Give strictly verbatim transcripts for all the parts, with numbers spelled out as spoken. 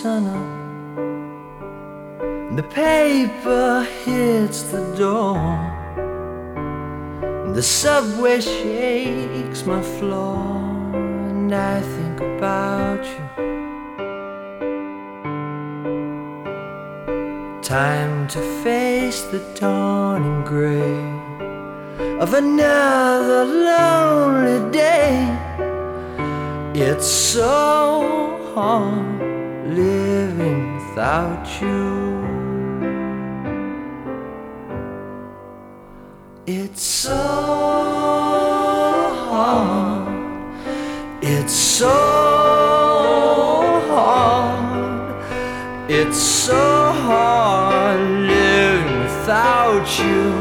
sun up. The paper hits the door. The subway shakes my floor, and I think about you. Time to face the dawning gray of another lonely day. It's so hard living without you. It's so hard. It's so hard. It's so hard living without you.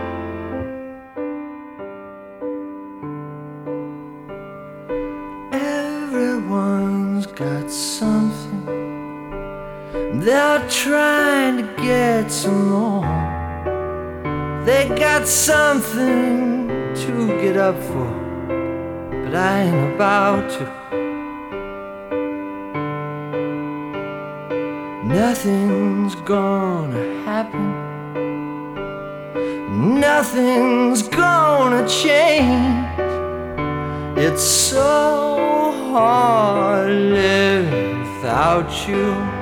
Everyone's got something. They're trying to get some more. They got something to get up for, but I ain't about to. Nothing's gonna happen. Nothing's gonna change. It's so hard living without you.